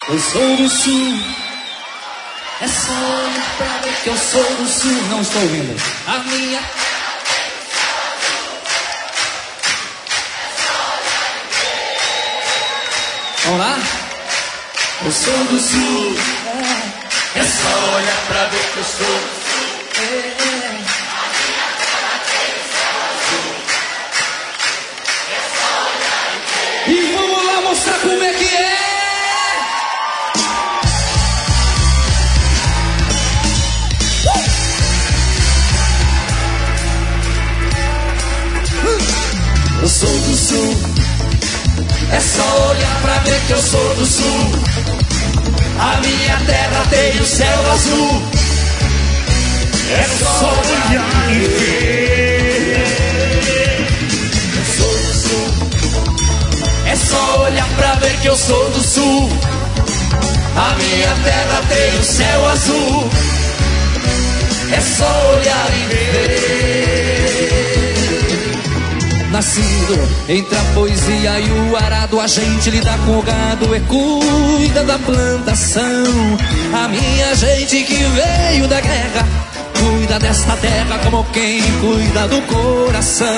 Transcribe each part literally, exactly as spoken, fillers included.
Eu sou do sul. É só olhar pra ver que eu sou do sul. Não estou ouvindo. A minha... Vamos lá? Eu sou do sul. É, é só olhar pra ver que eu sou do sul. É, é. E vamos lá mostrar como é que é. Eu sou do sul. É só olhar pra ver que eu sou do sul. A minha terra tem o céu azul. É só olhar e ver. Eu sou do sul. É só olhar pra ver que eu sou do sul. A minha terra tem o céu azul. É só olhar e ver. Nascido entre a poesia e o arado, a gente lida com o gado e cuida da plantação. A minha gente que veio da guerra cuida desta terra como quem cuida do coração.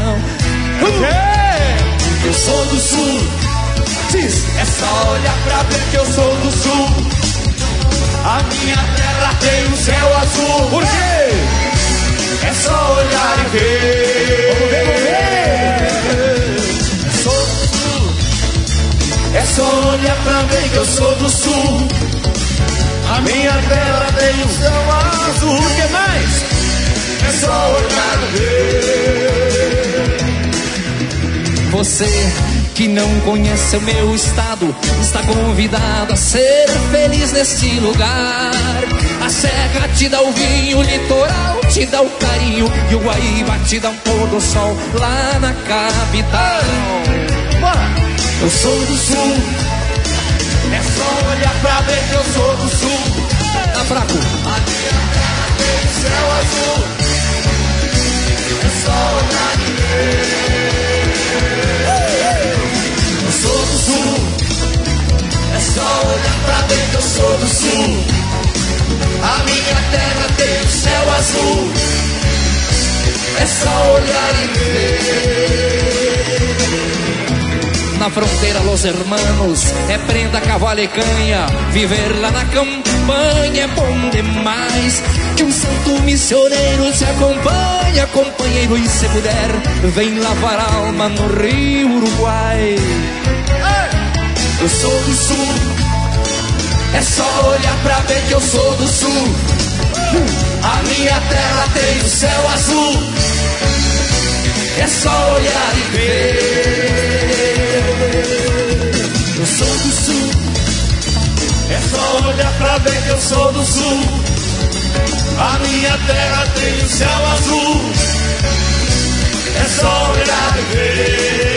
Uh! Eu sou do sul. Diz. É só olhar pra ver que eu sou do sul. A minha terra tem o céu azul. Por quê? É só olhar e ver. Vamos ver, vamos ver. Eu sou do sul. É só olhar pra ver que eu sou do sul. A minha terra tem o céu azul. O que mais? É só olhar e ver. Você que não conhece o meu estado está convidado a ser feliz neste lugar. A serra te dá o vinho, o litoral te dá o carinho e o Guaíba te dá um pôr do sol lá na capital. Eu sou do sul. É só olhar pra ver que eu sou do sul. Tá fraco? A minha terra tem o céu azul. É só olhar e ver. Eu sou do sul. É só olhar pra ver que eu sou do sul. A minha terra tem o céu azul. É só olhar e ver. Na fronteira, los hermanos, é prenda, cavalo e canha. Viver lá na campanha é bom demais. Que um santo missioneiro se acompanha, companheiro, e se puder, vem lavar a alma no rio Uruguai. Eu sou do sul. É só olhar pra ver que eu sou do sul. A minha terra tem o céu azul. É só olhar e ver. Eu sou do sul. É só olhar pra ver que eu sou do sul. A minha terra tem o céu azul. É só olhar e ver.